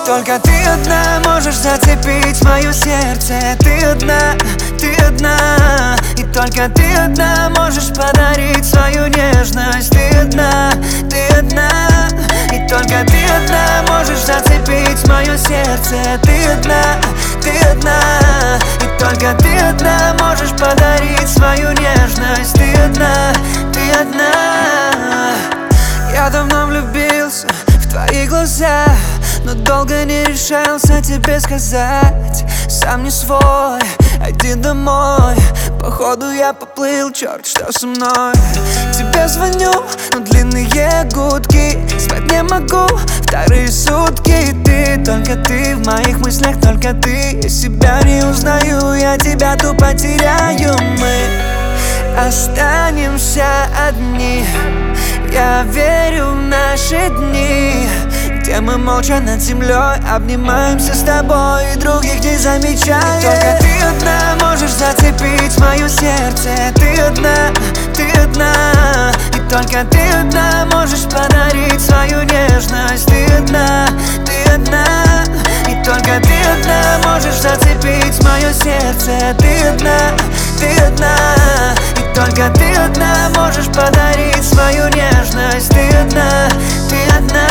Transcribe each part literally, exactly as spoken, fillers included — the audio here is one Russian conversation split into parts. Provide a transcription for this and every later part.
только ты одна можешь зацепить мое сердце. Ты одна, ты одна. И только ты одна можешь подарить свою нежность. Ты одна, ты одна. И только ты одна можешь зацепить мое сердце. Ты одна, ты одна. И только ты одна можешь подарить свою нежность. Ты одна, ты одна. Я давно влюбился в твои глаза, но долго не решался тебе сказать. Сам не свой, иди домой. Походу я поплыл, черт, что со мной. Тебе звоню, но длинные гудки. Спать не могу вторые сутки. Ты, только ты в моих мыслях, только ты. Я себя не узнаю, я тебя тупо теряю. Мы останемся одни. Я верю в наши дни, где мы молча над землей обнимаемся с тобой и других не замечаем. Только ты одна можешь зацепить мое сердце. Ты одна, ты одна. И только ты одна можешь подарить свою нежность. Ты одна, ты одна. И только ты одна можешь зацепить мое сердце. Ты одна, ты одна. И только ты одна можешь подарить свою нежность. Ты одна, ты одна.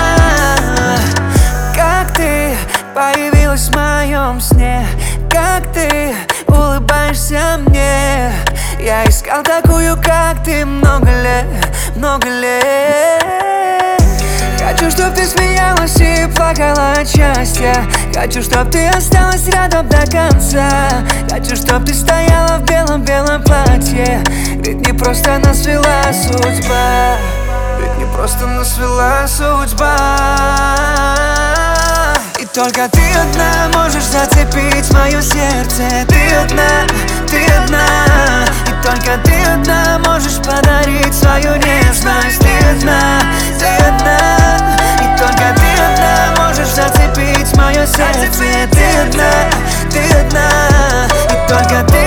Как ты появилась в моем сне, как ты улыбаешься мне. Я искал такую, как ты, много лет, много лет. Хочу, чтоб ты смеялась и плакала от счастья. Хочу, чтоб ты осталась рядом до конца. Хочу, чтоб ты стояла в белом-белом платье. Ведь не просто нас свела судьба. Ведь не просто нас свела судьба. И только ты одна можешь зацепить мое сердце. Ты одна, ты одна. И только ты одна можешь подарить свою нежность. Ты одна, ты одна. И только ты одна можешь зацепить мое сердце. Ты одна, ты одна. И только ты